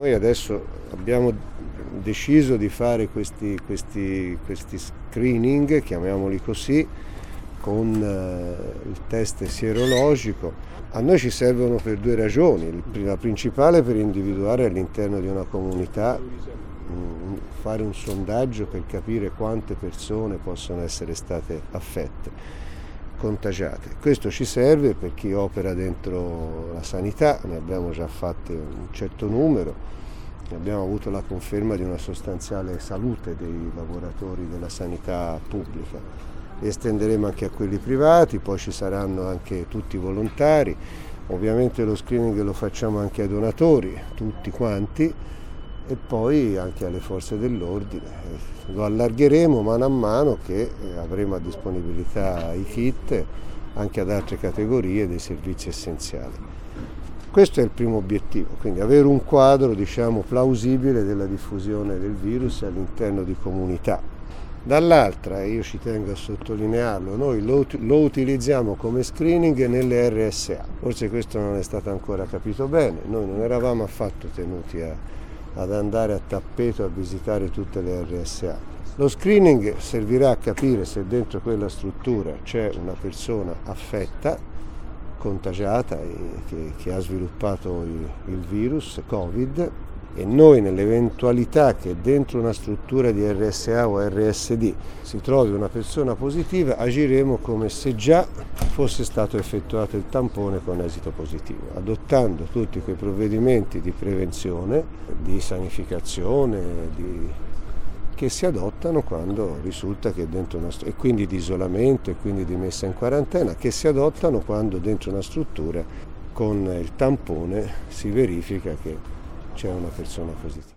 Noi adesso abbiamo deciso di fare questi screening, chiamiamoli così, con il test sierologico. A noi ci servono per due ragioni. La principale per individuare all'interno di una comunità, fare un sondaggio per capire quante persone possono essere state affette, contagiate. Questo ci serve per chi opera dentro la sanità, ne abbiamo già fatte un certo numero, abbiamo avuto la conferma di una sostanziale salute dei lavoratori della sanità pubblica. Estenderemo anche a quelli privati, poi ci saranno anche tutti i volontari, ovviamente lo screening lo facciamo anche ai donatori, tutti quanti, e poi anche alle forze dell'ordine. Lo allargheremo mano a mano che avremo a disponibilità i kit anche ad altre categorie dei servizi essenziali. Questo è il primo obiettivo, quindi avere un quadro, plausibile della diffusione del virus all'interno di comunità. Dall'altra, io ci tengo a sottolinearlo, noi lo utilizziamo come screening nelle RSA. Forse questo non è stato ancora capito bene, noi non eravamo affatto tenuti ad andare a tappeto a visitare tutte le RSA. Lo screening servirà a capire se dentro quella struttura c'è una persona affetta, contagiata e che ha sviluppato il virus Covid, e noi nell'eventualità che dentro una struttura di RSA o RSD si trovi una persona positiva, agiremo come se già fosse stato effettuato il tampone con esito positivo, adottando tutti quei provvedimenti di prevenzione, di sanificazione, che si adottano quando risulta che dentro una struttura, e quindi di isolamento e quindi di messa in quarantena, che si adottano quando dentro una struttura con il tampone si verifica che c'è una persona positiva.